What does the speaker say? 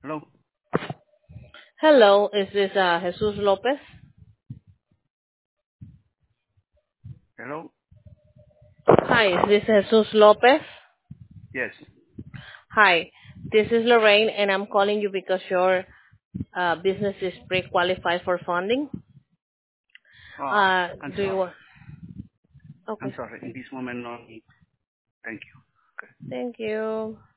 Hello? Hello, is this Jesus Lopez? Hello? Hi, is this Jesus Lopez? Yes. Hi, this is Lorraine, and I'm calling you because your business is pre-qualified for funding. Oh, I'm Do you sorry. want? I'm Okay, sorry. In this moment, no need. Thank you. Okay. thank you.